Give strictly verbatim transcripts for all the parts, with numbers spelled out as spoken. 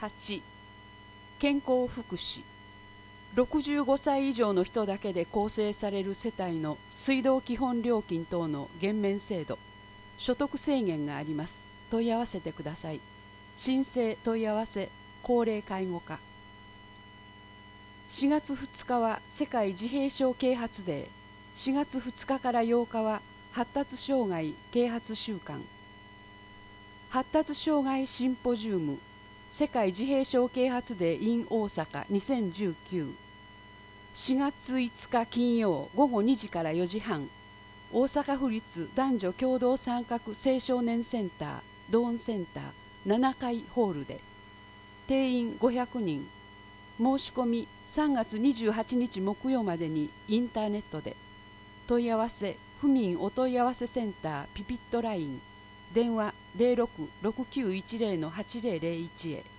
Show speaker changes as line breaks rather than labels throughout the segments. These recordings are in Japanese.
はち、健康福祉。ろくじゅうごさい以上の人だけで構成される世帯の水道基本料金等の減免制度。所得制限があります。問い合わせてください。申請問い合わせ高齢介護課。しがつふつかは世界自閉症啓発デー。しがつふつかからようかは発達障害啓発週間。発達障害シンポジウム世界自閉症啓発デー in 大阪にせんじゅうきゅう。しがついつか金曜ごごにじからよじはん、大阪府立男女共同参画青少年センタードーンセンターななかいホールで、定員ごひゃくにん、申し込みさんがつにじゅうはちにち木曜までにインターネットで。問い合わせ府民お問い合わせセンターピピットライン電話 ゼロろく ろくきゅういちゼロ のはちゼロゼロいち へ。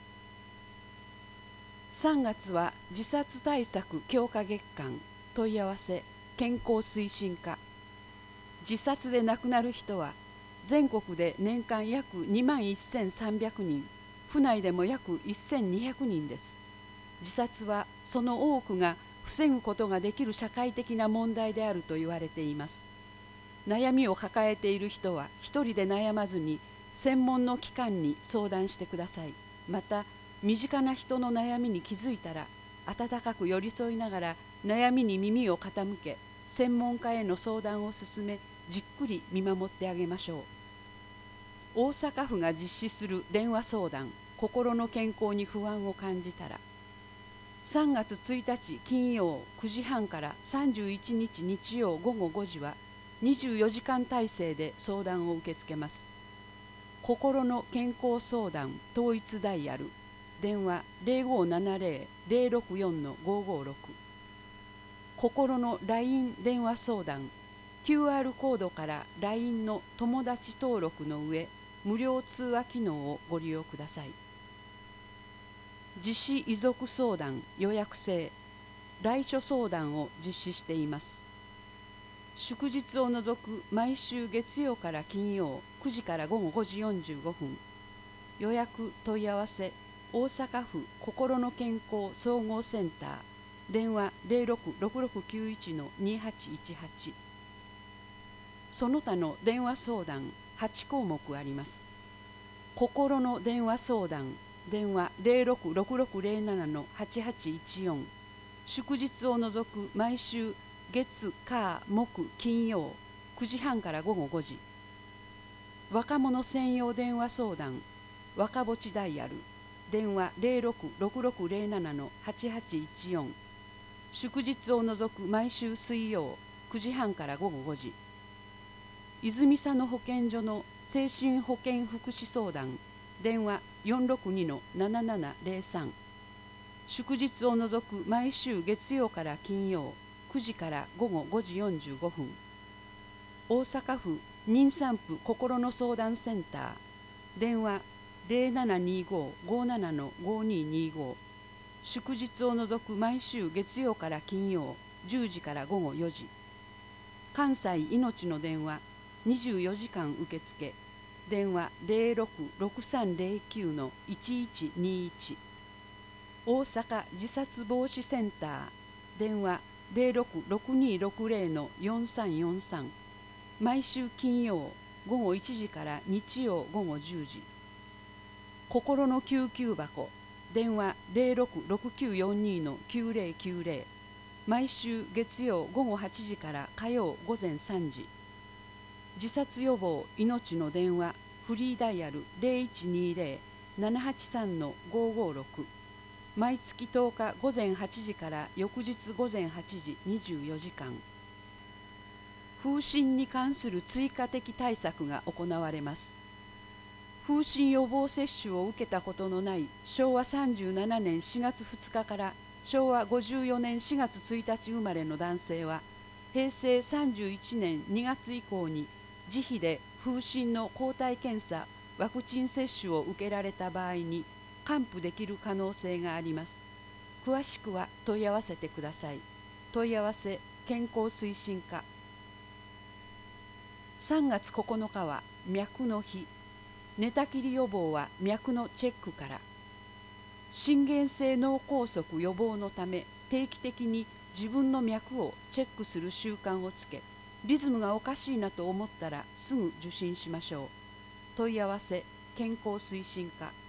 さんがつは自殺対策強化月間。問い合わせ健康推進課。自殺で亡くなる人は全国で年間約にまんせんさんびゃくにん、府内でも約せんにひゃくにんです。自殺はその多くが防ぐことができる社会的な問題であると言われています。悩みを抱えている人は一人で悩まずに専門の機関に相談してください。また身近な人の悩みに気づいたら温かく寄り添いながら悩みに耳を傾け、専門家への相談を進め、じっくり見守ってあげましょう。大阪府が実施する電話相談、心の健康に不安を感じたら、さんがつついたち金曜くじはんからさんじゅういちにち日曜ごごごじはにじゅうよじかん体制で相談を受け付けます。心の健康相談統一ダイヤル電話 ゼロごななゼロ ゼロろくよん のごごろく。心の ライン 電話相談 キューアール コードから ライン の友達登録の上、無料通話機能をご利用ください。自死遺族相談予約制来所相談を実施しています。祝日を除く毎週月曜から金曜くじからごごごじよんじゅうごふん。予約問い合わせ大阪府心の健康総合センター電話 ゼロろく ろくろくきゅういち のにはちいちはち。その他の電話相談はちこうもくあります。心の電話相談電話 ゼロろく ろくろくゼロなな のはちはちいちよん。祝日を除く毎週月火木金曜くじはんからごごごじ。若者専用電話相談若ぼちダイヤル電話 ゼロろく ろくろくゼロなな のはちはちいちよん。祝日を除く毎週水曜くじはんからごごごじ。泉佐野保健所の精神保健福祉相談電話 よんろくに のななななゼロさん。祝日を除く毎週月曜から金曜くじからごごごじよんじゅうごふん。大阪府妊産婦心の相談センター電話 ゼロななにご ごなな のごににご。祝日を除く毎週月曜から金曜じゅうじからごごよじ。関西いのちの電話にじゅうよじかん受付電話 ゼロろく ろくさんゼロきゅう のいちいちにいち。大阪自殺防止センター電話 ゼロろく ろくにろくゼロ のよんさんよんさん。毎週金曜ごごいちじから日曜ごごじゅうじ。心の救急箱電話 ゼロろく ろくきゅうよんに のきゅうゼロきゅうゼロ。毎週月曜ごごはちじから火曜ごぜんさんじ。自殺予防命の電話フリーダイヤル ゼロいちにゼロ ななはちさん のごごろく。毎月とおかごぜんはちじから翌日ごぜんはちじにじゅうよじかん。風疹に関する追加的対策が行われます。風疹予防接種を受けたことのないしょうわさんじゅうななねんしがつふつかからしょうわごじゅうよねんしがつついたち生まれの男性は、へいせいさんじゅういちねんにがつ以降に自費で風疹の抗体検査ワクチン接種を受けられた場合に還付できる可能性があります。詳しくは問い合わせてください。問い合わせ健康推進課。さんがつここのかは脈の日。寝たきり予防は脈のチェックから。 心原性脳梗塞予防のため定期的に自分の脈をチェックする習慣をつけ、リズムがおかしいなと思ったらすぐ受診しましょう。問い合わせ健康推進課